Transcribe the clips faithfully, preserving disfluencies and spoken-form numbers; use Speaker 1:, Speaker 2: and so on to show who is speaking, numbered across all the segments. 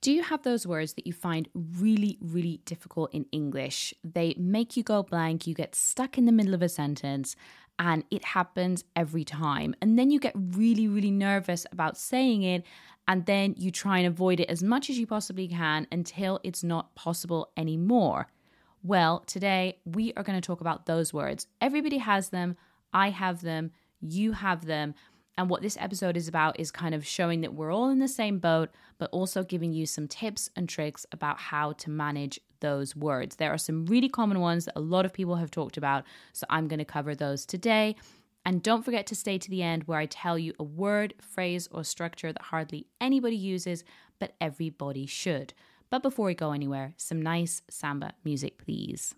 Speaker 1: Do you have those words that you find really, really difficult in English? They make you go blank, you get stuck in the middle of a sentence, and it happens every time. And then you get really, really nervous about saying it, and then you try and avoid it as much as you possibly can until it's not possible anymore. Well, today we are going to talk about those words. Everybody has them, I have them, you have them. And what this episode is about is kind of showing that we're all in the same boat, but also giving you some tips and tricks about how to manage those words. There are some really common ones that a lot of people have talked about, so I'm going to cover those today. And don't forget to stay to the end where I tell you a word, phrase, or structure that hardly anybody uses, but everybody should. But before we go anywhere, some nice samba music, please.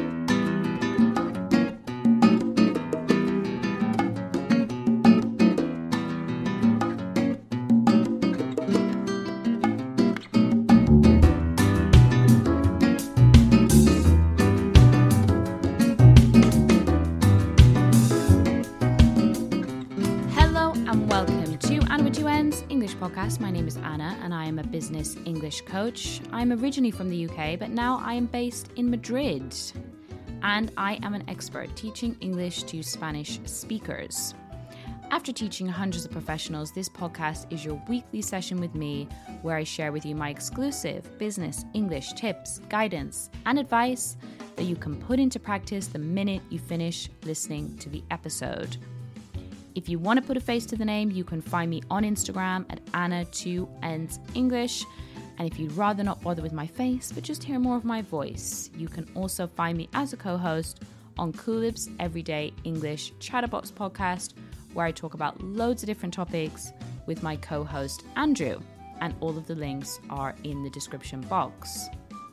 Speaker 1: Podcast. My name is Anna and I am a business English coach. I'm originally from the U K, but now I am based in Madrid. And I am an expert teaching English to Spanish speakers. After teaching hundreds of professionals, this podcast is your weekly session with me where I share with you my exclusive business English tips, guidance, and advice that you can put into practice the minute you finish listening to the episode. If you want to put a face to the name, you can find me on Instagram at Anna two Ends English. And if you'd rather not bother with my face, but just hear more of my voice, you can also find me as a co-host on Coolib's Everyday English Chatterbox podcast, where I talk about loads of different topics with my co-host Andrew. And all of the links are in the description box.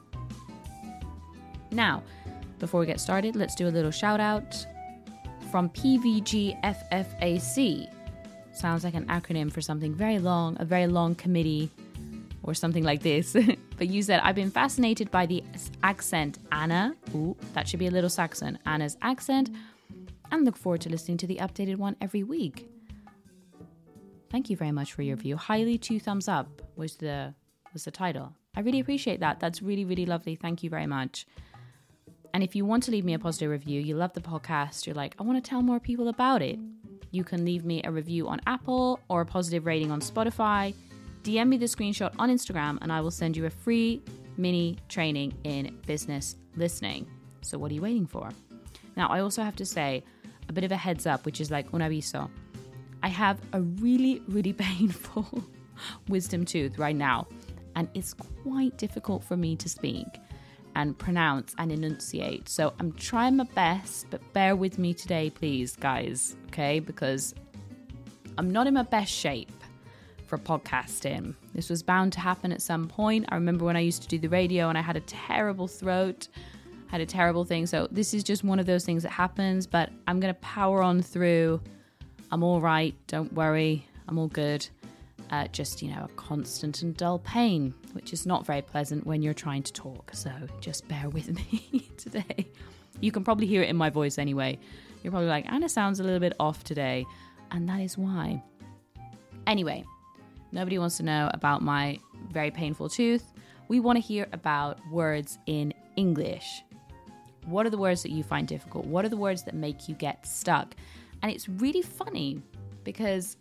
Speaker 1: Now, before we get started, let's do a little shout out. From P V G F F A C. Sounds like an acronym for something very long, a very long committee or something like this. But you said, I've been fascinated by the accent Anna. Ooh, that should be a little Saxon. Anna's accent. And look forward to listening to the updated one every week. Thank you very much for your review. Highly two thumbs up was the was the title. I really appreciate that. That's really, really lovely. Thank you very much. And if you want to leave me a positive review, you love the podcast, you're like, I want to tell more people about it, you can leave me a review on Apple or a positive rating on Spotify. D M me the screenshot on Instagram and I will send you a free mini training in business listening. So what are you waiting for? Now, I also have to say a bit of a heads up, which is like un aviso. I have a really, really painful wisdom tooth right now, and it's quite difficult for me to speak and pronounce and enunciate. So I'm trying my best, but bear with me today, please, guys, okay? Because I'm not in my best shape for podcasting. This was bound to happen at some point. I remember when I used to do the radio and I had a terrible throat, had a terrible thing. So this is just one of those things that happens, but I'm going to power on through. I'm all right. Don't worry. I'm all good. Uh, just, you know, a constant and dull pain, which is not very pleasant when you're trying to talk. So just bear with me today. You can probably hear it in my voice anyway. You're probably like, Anna sounds a little bit off today. And that is why. Anyway, nobody wants to know about my very painful tooth. We want to hear about words in English. What are the words that you find difficult? What are the words that make you get stuck? And it's really funny because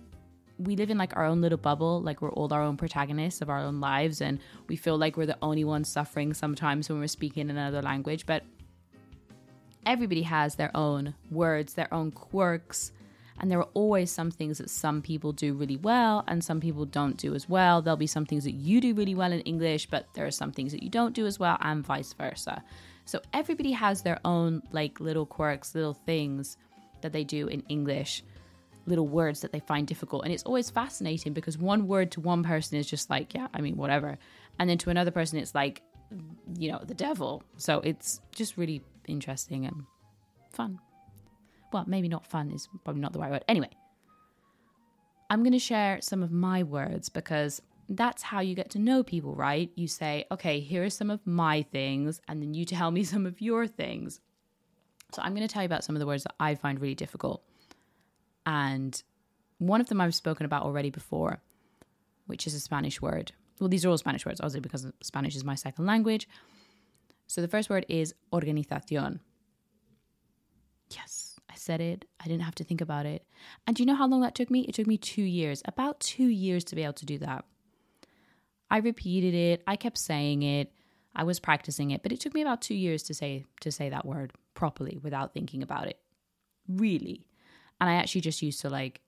Speaker 1: we live in like our own little bubble, like we're all our own protagonists of our own lives, and we feel like we're the only ones suffering sometimes when we're speaking in another language. But everybody has their own words, their own quirks, and there are always some things that some people do really well and some people don't do as well. There'll be some things that you do really well in English, but there are some things that you don't do as well, and vice versa. So everybody has their own like little quirks, little things that they do in English, little words that they find difficult. And it's always fascinating because one word to one person is just like, yeah, I mean, whatever. And then to another person, it's like, you know, the devil. So it's just really interesting and fun. Well, maybe not fun is probably not the right word. Anyway, I'm going to share some of my words because that's how you get to know people, right? You say, okay, here are some of my things, and then you tell me some of your things. So I'm going to tell you about some of the words that I find really difficult. And one of them I've spoken about already before, which is a Spanish word. well, these are all Spanish words, obviously, because Spanish is my second language. So the first word is organización. Yes, I said it. I didn't have to think about it. And do you know how long that took me? It took me two years, about two years to be able to do that. I repeated it. I kept saying it. I was practicing it, but it took me about two years to say to say that word properly without thinking about it. Really. And I actually just used to like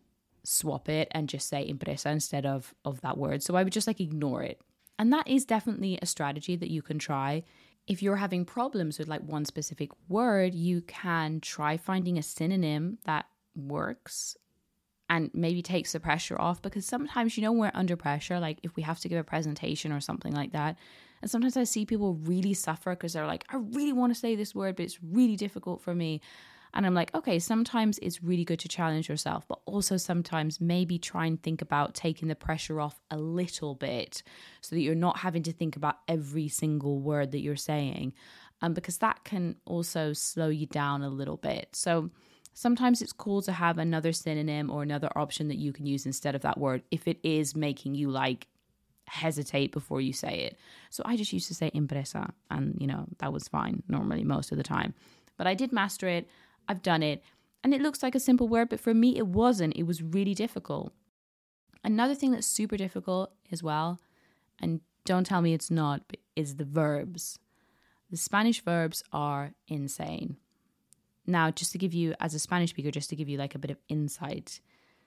Speaker 1: swap it and just say empresa instead of, of that word. So I would just like ignore it. And that is definitely a strategy that you can try. If you're having problems with like one specific word, you can try finding a synonym that works and maybe takes the pressure off, because sometimes, you know, we're under pressure, like if we have to give a presentation or something like that. And sometimes I see people really suffer because they're like, I really want to say this word, but it's really difficult for me. And I'm like, okay, sometimes it's really good to challenge yourself, but also sometimes maybe try and think about taking the pressure off a little bit so that you're not having to think about every single word that you're saying, um, because that can also slow you down a little bit. So sometimes it's cool to have another synonym or another option that you can use instead of that word if it is making you like hesitate before you say it. So I just used to say empresa, and you know, that was fine normally most of the time. But I did master it. I've done it. And it looks like a simple word, but for me it wasn't. It was really difficult. Another thing that's super difficult as well, and don't tell me it's not, but is the verbs. The Spanish verbs are insane. Now, just to give you, as a Spanish speaker, just to give you like a bit of insight,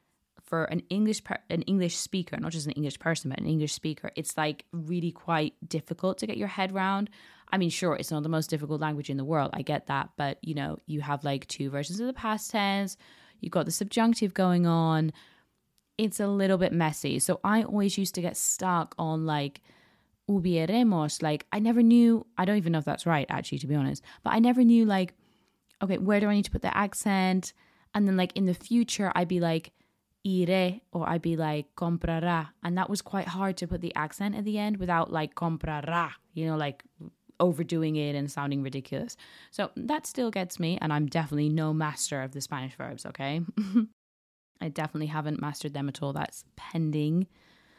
Speaker 1: for an English per- an English speaker, not just an English person, but an English speaker, it's like really quite difficult to get your head around. I mean, sure, it's not the most difficult language in the world. I get that. But, you know, you have like two versions of the past tense. You've got the subjunctive going on. It's a little bit messy. So I always used to get stuck on like hubiéramos. Like I never knew, I don't even know if that's right, actually, to be honest. But I never knew like, okay, where do I need to put the accent? And then like in the future, I'd be like, iré, or I'd be like, comprará. And that was quite hard to put the accent at the end without like comprará, you know, like overdoing it and sounding ridiculous. So that still gets me, and I'm definitely no master of the Spanish verbs, okay? I definitely haven't mastered them at all. That's pending.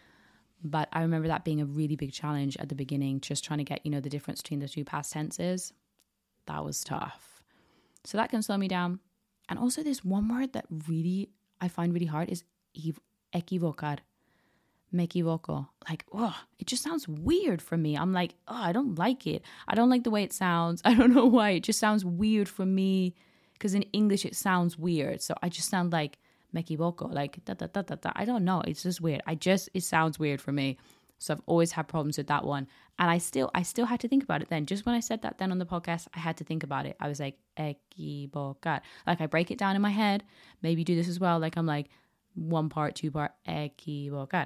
Speaker 1: But I remember that being a really big challenge at the beginning, just trying to get, you know, the difference between the two past tenses. That was tough. So that can slow me down. And also this one word that really I find really hard is equivocar. Me equivoco. Like, oh, it just sounds weird for me. I'm like, oh, I don't like it. I don't like the way it sounds. I don't know why. It just sounds weird for me, because in English it sounds weird. So I just sound like me equivoco, like da da da da da. I don't know. It's just weird. I just, it sounds weird for me. So I've always had problems with that one. And I still, I still had to think about it then. Just when I said that then on the podcast, I had to think about it. I was like, equivocar. Like I break it down in my head. Maybe do this as well. Like I'm like one part, two part, equivocar.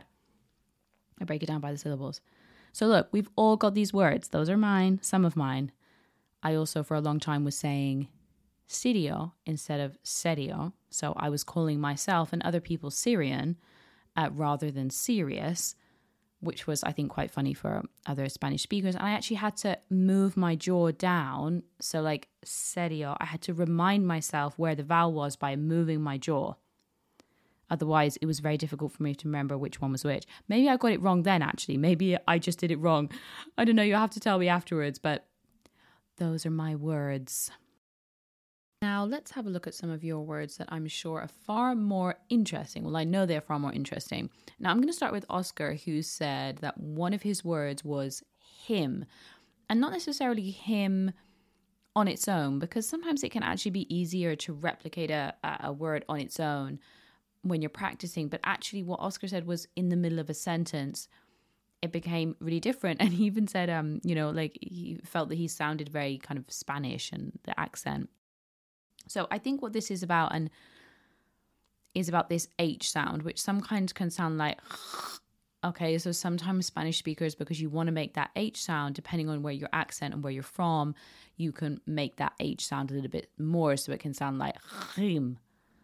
Speaker 1: I break it down by the syllables. So look, we've all got these words. Those are mine, some of mine. I also for a long time was saying Sirio instead of serio. So I was calling myself and other people Syrian uh, rather than serious, which was, I think, quite funny for other Spanish speakers. And I actually had to move my jaw down. So like serio, I had to remind myself where the vowel was by moving my jaw. Otherwise, it was very difficult for me to remember which one was which. Maybe I got it wrong then, actually. Maybe I just did it wrong. I don't know. You'll have to tell me afterwards. But those are my words. Now, let's have a look at some of your words that I'm sure are far more interesting. Well, I know they're far more interesting. Now, I'm going to start with Oscar, who said that one of his words was him. And not necessarily him on its own, because sometimes it can actually be easier to replicate a, a word on its own when you're practicing. But actually what Oscar said was in the middle of a sentence, it became really different. And he even said, um, you know, like he felt that he sounded very kind of Spanish and the accent. So I think what this is about and is about this H sound, which sometimes can sound like, okay, so sometimes Spanish speakers, because you want to make that H sound, depending on where your accent and where you're from, you can make that H sound a little bit more, so it can sound like him.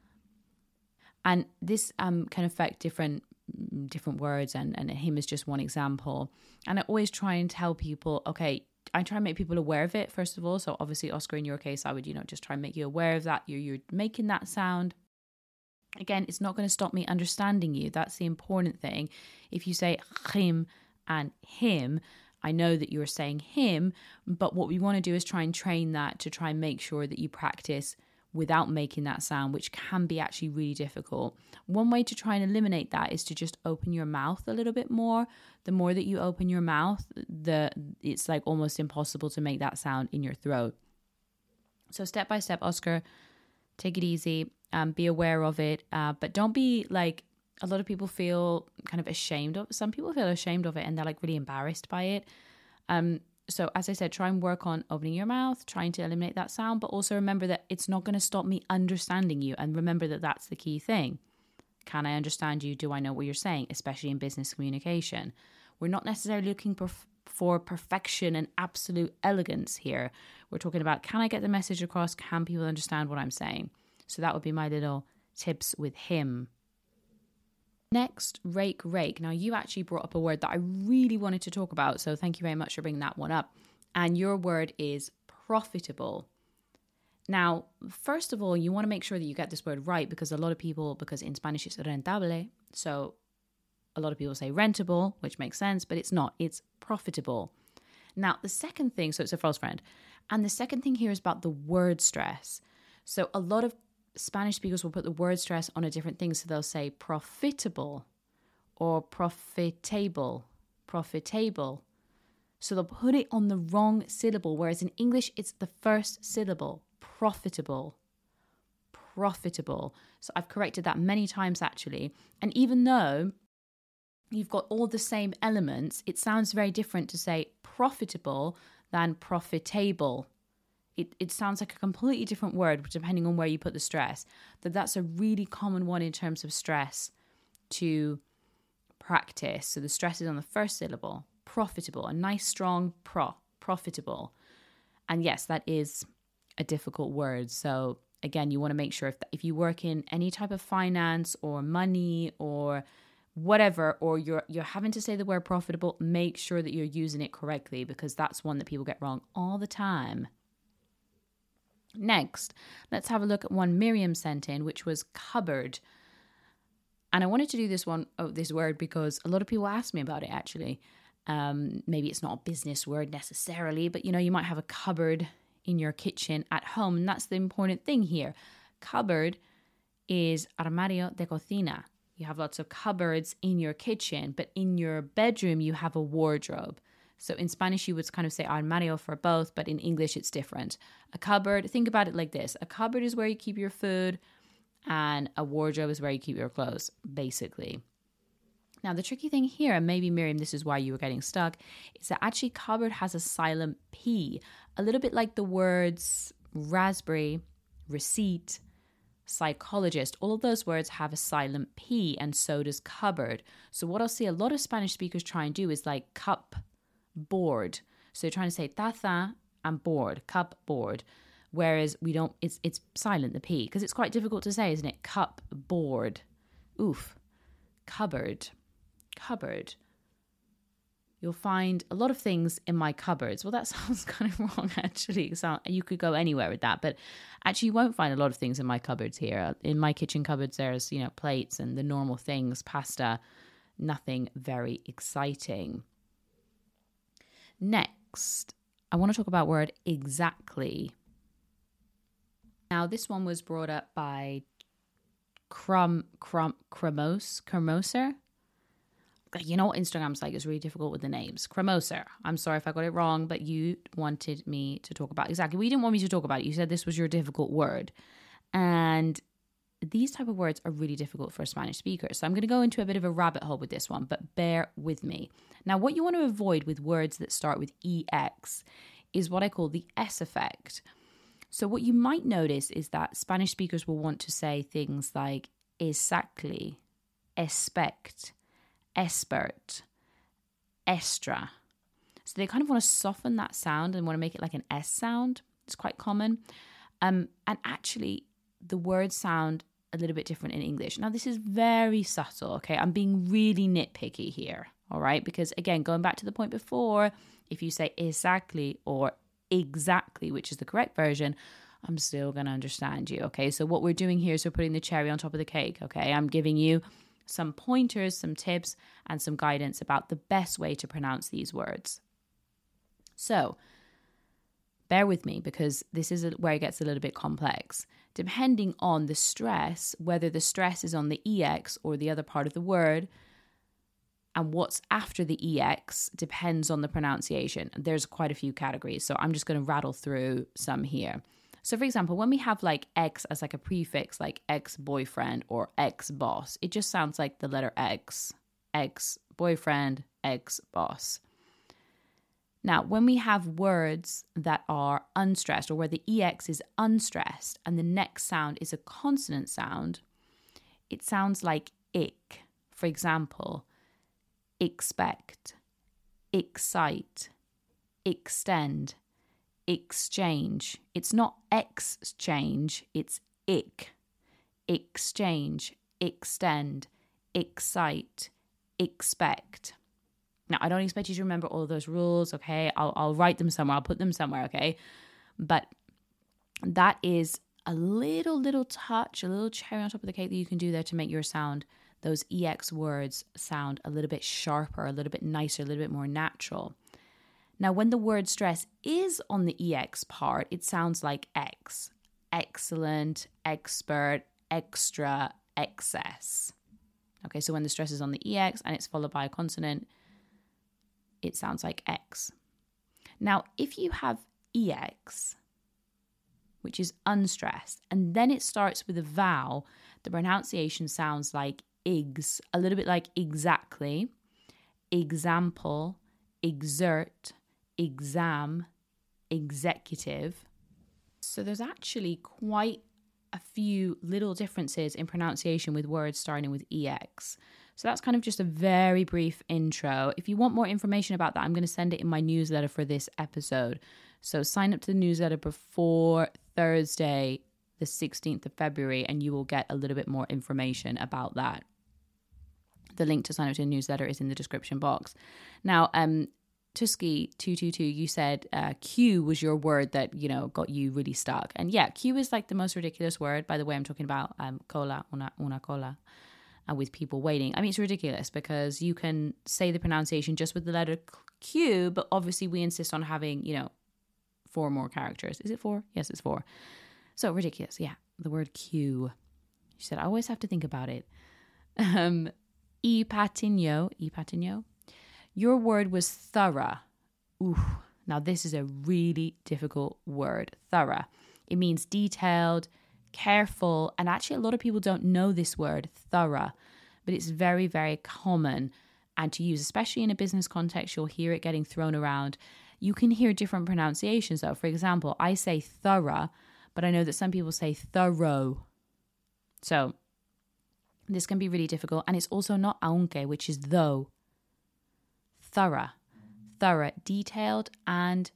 Speaker 1: And this um, can affect different different words, and, and him is just one example. And I always try and tell people, okay, I try and make people aware of it, first of all. So obviously, Oscar, in your case, I would, you know, just try and make you aware of that. You're, you're making that sound. Again, it's not going to stop me understanding you. That's the important thing. If you say him and him. I know that you're saying him, but what we want to do is try and train that to try and make sure that you practice without making that sound, which can be actually really difficult. One way to try and eliminate that is to just open your mouth a little bit more. The more that you open your mouth, the it's like almost impossible to make that sound in your throat. So step by step, Oscar, take it easy, um, be aware of it, uh, but don't be like, a lot of people feel kind of ashamed of, some people feel ashamed of it and they're like really embarrassed by it. Um, so as I said, try and work on opening your mouth, trying to eliminate that sound, but also remember that it's not going to stop me understanding you. And remember that that's the key thing. Can I understand you? Do I know what you're saying? Especially in business communication. We're not necessarily looking for, for perfection and absolute elegance here. We're talking about, can I get the message across? Can people understand what I'm saying? So that would be my little tips with him. Next, rake, rake. Now, you actually brought up a word that I really wanted to talk about, so thank you very much for bringing that one up. And your word is profitable. Now, first of all, you want to make sure that you get this word right, because a lot of people, because in Spanish it's rentable, so a lot of people say rentable, which makes sense, but it's not. It's profitable. Now, the second thing, so it's a false friend. And the second thing here is about the word stress. So a lot of Spanish speakers will put the word stress on a different thing. So they'll say profitable or profitable, profitable. So they'll put it on the wrong syllable. Whereas in English, it's the first syllable, profitable, profitable. So I've corrected that many times actually. And even though you've got all the same elements, it sounds very different to say profitable than profitable. It it sounds like a completely different word depending on where you put the stress. That that's a really common one in terms of stress to practice. So the stress is on the first syllable, profitable, a nice strong pro, profitable. And yes, that is a difficult word. So again, you want to make sure if if you work in any type of finance or money or whatever, or you're you're having to say the word profitable, make sure that you're using it correctly, because that's one that people get wrong all the time. Next, let's have a look at one Miriam sent in, which was cupboard. And I wanted to do this one, oh, this word, because a lot of people ask me about it, actually. Um, maybe it's not a business word necessarily, but, you know, you might have a cupboard in your kitchen at home. And that's the important thing here. Cupboard is armario de cocina. You have lots of cupboards in your kitchen, but in your bedroom, you have a wardrobe. So in Spanish, you would kind of say armario for both, but in English, it's different. A cupboard, think about it like this. A cupboard is where you keep your food, and a wardrobe is where you keep your clothes, basically. Now, the tricky thing here, and maybe Miriam, this is why you were getting stuck, is that actually cupboard has a silent P, a little bit like the words raspberry, receipt, psychologist. All of those words have a silent P, and so does cupboard. So what I'll see a lot of Spanish speakers try and do is like cup, board. So you're trying to say taza and board, cup, board. Whereas we don't, it's it's silent, the P, because it's quite difficult to say, isn't it? Cup, board. Oof. Cupboard. Cupboard. You'll find a lot of things in my cupboards. Well, that sounds kind of wrong, actually. So you could go anywhere with that. But actually, you won't find a lot of things in my cupboards here. In my kitchen cupboards, there's, you know, plates and the normal things, pasta, nothing very exciting. Next, I want to talk about word exactly. Now, this one was brought up by Crum, Crum, Cremos, Cremoser. You know what Instagram's like? It's really difficult with the names. Cremoser. I'm sorry if I got it wrong, but you wanted me to talk about exactly. Well, you didn't want me to talk about it. You said this was your difficult word. And these type of words are really difficult for a Spanish speaker. So I'm going to go into a bit of a rabbit hole with this one, but bear with me. Now, what you want to avoid with words that start with E X is what I call the S effect. So what you might notice is that Spanish speakers will want to say things like exactly, expect, expert, extra. So they kind of want to soften that sound and want to make it like an S sound. It's quite common. Um, and actually, the words sound a little bit different in English. Now, this is very subtle, okay? I'm being really nitpicky here, all right? Because, again, going back to the point before, if you say exactly or exactly, which is the correct version, I'm still going to understand you, okay? So what we're doing here is we're putting the cherry on top of the cake, okay? I'm giving you some pointers, some tips, and some guidance about the best way to pronounce these words. So, bear with me because this is where it gets a little bit complex. Depending on the stress, whether the stress is on the E X or the other part of the word, and what's after the E X depends on the pronunciation. There's quite a few categories, so I'm just going to rattle through some here. So for example, when we have like X as like a prefix, like ex-boyfriend or ex-boss, it just sounds like the letter X, ex-boyfriend, ex-boss. Now, when we have words that are unstressed or where the E X is unstressed and the next sound is a consonant sound, it sounds like ick. For example, expect, excite, extend, exchange. It's not exchange, it's ick. Exchange, extend, excite, expect. Now, I don't expect you to remember all of those rules, okay? I'll I'll write them somewhere. I'll put them somewhere, okay? But that is a little, little touch, a little cherry on top of the cake that you can do there to make your sound, those E X words sound a little bit sharper, a little bit nicer, a little bit more natural. Now, when the word stress is on the E X part, it sounds like X. Excellent, expert, extra, excess. Okay, so when the stress is on the E X and it's followed by a consonant, it sounds like X. Now, if you have E X, which is unstressed, and then it starts with a vowel, the pronunciation sounds like igs, a little bit like exactly, example, exert, exam, executive. So there's actually quite a few little differences in pronunciation with words starting with E X. So that's kind of just a very brief intro. If you want more information about that, I'm going to send it in my newsletter for this episode. So sign up to the newsletter before Thursday, the sixteenth of February, and you will get a little bit more information about that. The link to sign up to the newsletter is in the description box. Now, um, Tusky two two two, you said uh, Q was your word that, you know, got you really stuck. And yeah, Q is like the most ridiculous word. By the way, I'm talking about um, cola, una, una cola. And with people waiting. I mean, it's ridiculous because you can say the pronunciation just with the letter Q, but obviously we insist on having, you know, four more characters. Is it four? Yes, it's four. So ridiculous. Yeah, the word Q. She said, I always have to think about it. Um, E Patinho, E Patinho. Your word was thorough. Ooh, now this is a really difficult word, thorough. It means detailed, careful, and actually a lot of people don't know this word, thorough, but it's very, very common and to use, especially in a business context. You'll hear it getting thrown around. You can hear different pronunciations though. For example, I say thorough, but I know that some people say thorough. So this can be really difficult, and it's also not aunque, which is though. Thorough, thorough, detailed and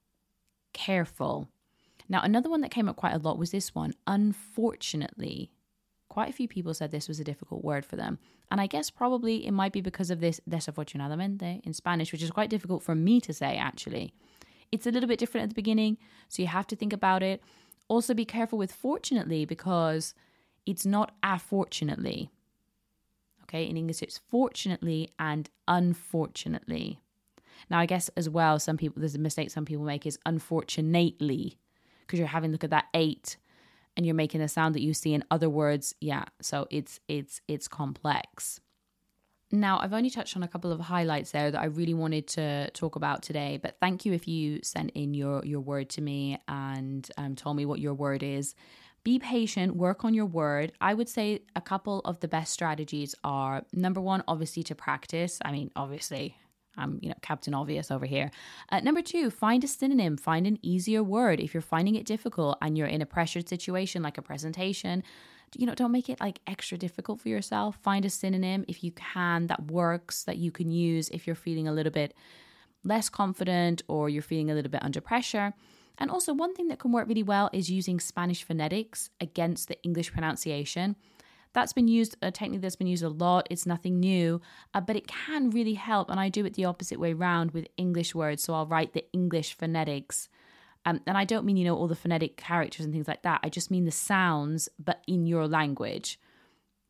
Speaker 1: careful. Now, another one that came up quite a lot was this one, unfortunately. Quite a few people said this was a difficult word for them. And I guess probably it might be because of this desafortunadamente in Spanish, which is quite difficult for me to say, actually. It's a little bit different at the beginning, so you have to think about it. Also be careful with fortunately because it's not unfortunately. Okay, in English it's fortunately and unfortunately. Now, I guess as well, some people, there's a mistake some people make is unfortunately, because you're having a look at that eight and you're making a sound that you see in other words. Yeah, so it's it's it's complex. Now, I've only touched on a couple of highlights there that I really wanted to talk about today, but thank you if you sent in your, your word to me and um, told me what your word is. Be patient, work on your word. I would say a couple of the best strategies are, number one, obviously to practice. I mean, obviously, I'm, you know, Captain Obvious over here. Uh, number two, find a synonym, find an easier word. If you're finding it difficult and you're in a pressured situation like a presentation, you know, don't make it like extra difficult for yourself. Find a synonym if you can that works, that you can use if you're feeling a little bit less confident or you're feeling a little bit under pressure. And also one thing that can work really well is using Spanish phonetics against the English pronunciation. That's been used, a technique that's been used a lot. It's nothing new, uh, but it can really help. And I do it the opposite way around with English words. So I'll write the English phonetics. Um, and I don't mean, you know, all the phonetic characters and things like that. I just mean the sounds, but in your language.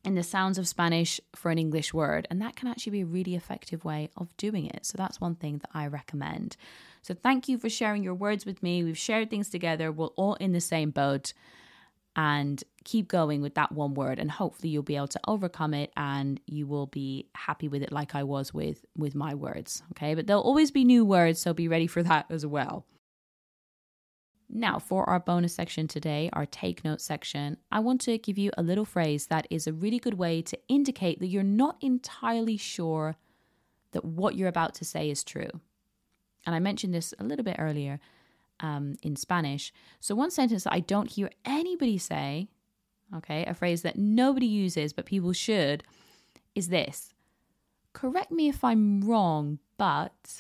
Speaker 1: in the sounds of Spanish for an English word. And that can actually be a really effective way of doing it. So that's one thing that I recommend. So thank you for sharing your words with me. We've shared things together. We're all in the same boat. And keep going with that one word. And hopefully you'll be able to overcome it and you will be happy with it like I was with, with my words. Okay, but there'll always be new words. So be ready for that as well. Now, for our bonus section today, our take note section, I want to give you a little phrase that is a really good way to indicate that you're not entirely sure that what you're about to say is true. And I mentioned this a little bit earlier um, in Spanish. So one sentence that I don't hear anybody say, okay, a phrase that nobody uses but people should, is this. Correct me if I'm wrong, but...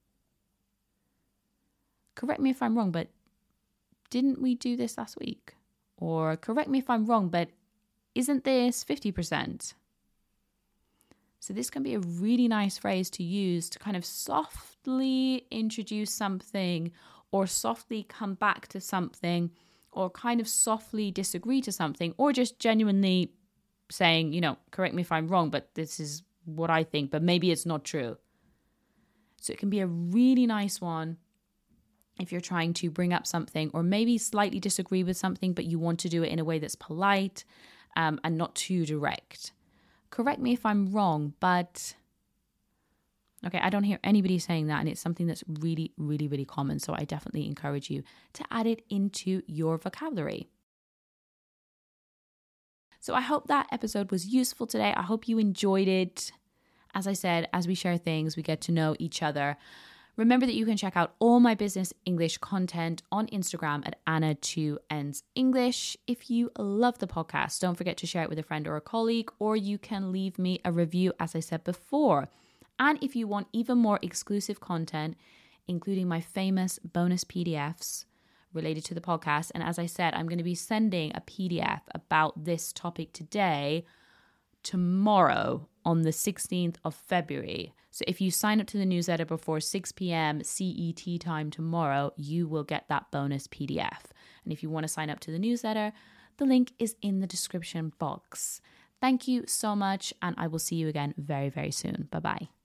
Speaker 1: Correct me if I'm wrong, but... Didn't we do this last week? Or correct me if I'm wrong, but isn't this fifty percent? So this can be a really nice phrase to use to kind of softly introduce something or softly come back to something or kind of softly disagree to something or just genuinely saying, you know, correct me if I'm wrong, but this is what I think, but maybe it's not true. So it can be a really nice one if you're trying to bring up something or maybe slightly disagree with something, but you want to do it in a way that's polite um, and not too direct. Correct me if I'm wrong, but... Okay, I don't hear anybody saying that, and it's something that's really, really, really common. So I definitely encourage you to add it into your vocabulary. So I hope that episode was useful today. I hope you enjoyed it. As I said, as we share things, we get to know each other. Remember that you can check out all my business English content on Instagram at Anna two Ends English. If you love the podcast, don't forget to share it with a friend or a colleague, or you can leave me a review, as I said before. And if you want even more exclusive content, including my famous bonus P D Fs related to the podcast, and as I said, I'm going to be sending a P D F about this topic today, tomorrow, on the sixteenth of February. So if you sign up to the newsletter before six p.m. C E T time tomorrow, you will get that bonus P D F. And if you want to sign up to the newsletter, the link is in the description box. Thank you so much, and I will see you again very, very soon. Bye-bye.